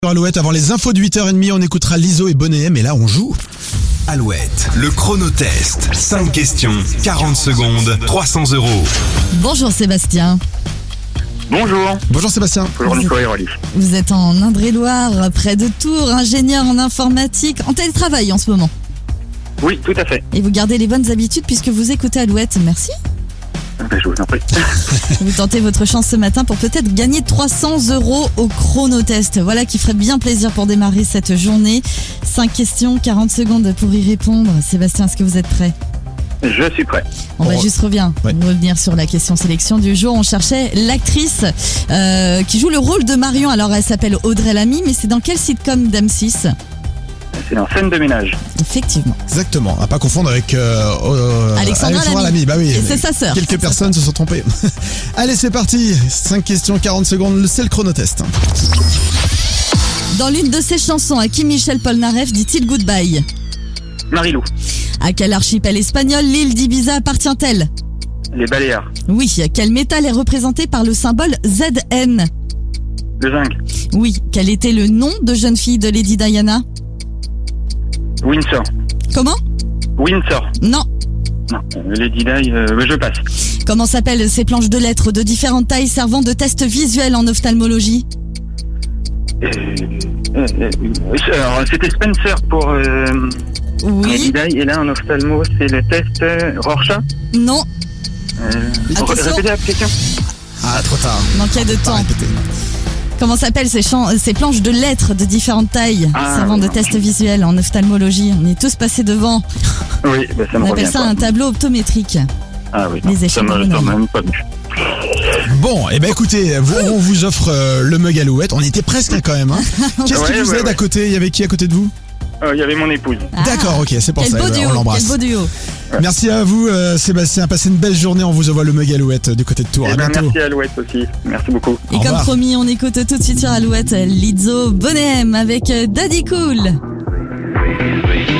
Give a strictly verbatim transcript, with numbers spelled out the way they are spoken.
Alouette, avant les infos de huit heures trente, on écoutera Lizzo et Bonnet M, et là on joue. Alouette, le chronotest. cinq questions, quarante secondes, trois cents euros. Bonjour Sébastien. Bonjour. Bonjour Sébastien. Bonjour Nico et Rolly. Vous êtes en Indre-et-Loire, près de Tours, ingénieur en informatique, en télétravail en ce moment. Oui, tout à fait. Et vous gardez les bonnes habitudes puisque vous écoutez Alouette. Merci. Ben, je vous en prie. Vous tentez votre chance ce matin pour peut-être gagner trois cents euros au chronotest. Voilà qui ferait bien plaisir pour démarrer cette journée. cinq questions, quarante secondes pour y répondre. Sébastien, est-ce que vous êtes prêt ? Je suis prêt. On va Oh. juste revenir, Ouais. revenir sur la question sélection du jour. On cherchait l'actrice euh, qui joue le rôle de Marion. Alors elle s'appelle Audrey Lamy, mais c'est dans quel sitcom d'M six ? C'est en scène de ménage. Effectivement. Exactement, à pas confondre avec euh, euh, Alexandra Lamy. Lamy. Bah oui, Et mais c'est sa sœur. quelques C'est sa personnes se sont trompées. Allez, c'est parti. cinq questions, quarante secondes, c'est le chronotest. Dans l'une de ses chansons, à qui Michel Polnareff dit-il goodbye ? Marilou. À quel archipel espagnol l'île d'Ibiza appartient-elle ? Les Baléares. Oui. Quel métal est représenté par le symbole Z N ? Le zinc. Oui. Quel était le nom de jeune fille de Lady Diana ? Windsor. Comment ? Windsor. Non. Non, euh, Lady Di, euh, je passe. Comment s'appellent ces planches de lettres de différentes tailles servant de test visuel en ophtalmologie ? Euh, euh, euh, alors, c'était Spencer pour euh, Oui. Lady Di, et là en ophtalmo, c'est le test euh, Rorschach. Non. Euh, Attention. Répétez la question. Ah, trop tard. Manquait de Pas temps. répéter. Comment s'appellent ces, champs- ces planches de lettres de différentes tailles Ah, servant de non. test visuel en ophtalmologie ? On est tous passés devant. Oui, bah, ça me On appelle revient ça pas. un tableau optométrique. Ah oui, les non, ça échelles me de ça bonhomme. m'a même pas venu. Bon, et eh ben écoutez, vous- on vous offre euh, le mug Alouette. On était presque hein, quand même. Hein. Qu'est-ce qui Ouais, vous ouais, aide ouais. à côté ? Il y avait qui à côté de vous ? Euh, Il y avait mon épouse. Ah, D'accord, ok, c'est pour Quel ça. beau eh ben, duo, on quel l'embrasse. beau duo. Merci à vous, euh, Sébastien. Passez une belle journée. On vous envoie le mug Alouette du côté de Tours. Eh À ben, bientôt. merci à Alouette aussi. Merci beaucoup. Et Au comme revoir. promis, on écoute tout de suite sur Alouette Lizzo Bonnet M avec Daddy Cool.